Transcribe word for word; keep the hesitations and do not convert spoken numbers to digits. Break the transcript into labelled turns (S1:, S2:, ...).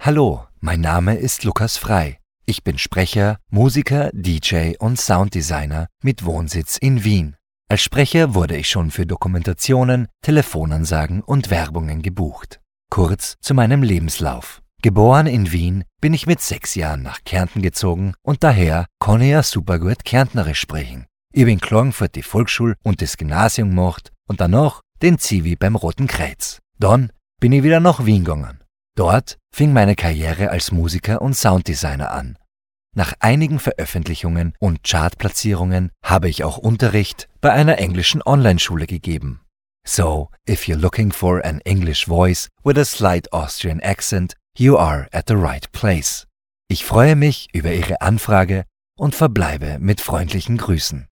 S1: Hallo, mein Name ist Lukas Frei. Ich bin Sprecher, Musiker, D J und Sounddesigner mit Wohnsitz in Wien. Als Sprecher wurde ich schon für Dokumentationen, Telefonansagen und Werbungen gebucht. Kurz zu meinem Lebenslauf. Geboren in Wien, bin ich mit sechs Jahren nach Kärnten gezogen und daher kann ich ja super gut Kärntnerisch sprechen. Ich bin Klagenfurt die Volksschule und das Gymnasium gemacht und danach den Zivi beim Roten Kreuz. Dann bin ich wieder nach Wien gegangen. Dort fing meine Karriere als Musiker und Sounddesigner an. Nach einigen Veröffentlichungen und Chartplatzierungen habe ich auch Unterricht bei einer englischen Online-Schule gegeben. So, if you're looking for an English voice with a slight Austrian accent, you are at the right place. Ich freue mich über Ihre Anfrage und verbleibe mit freundlichen Grüßen.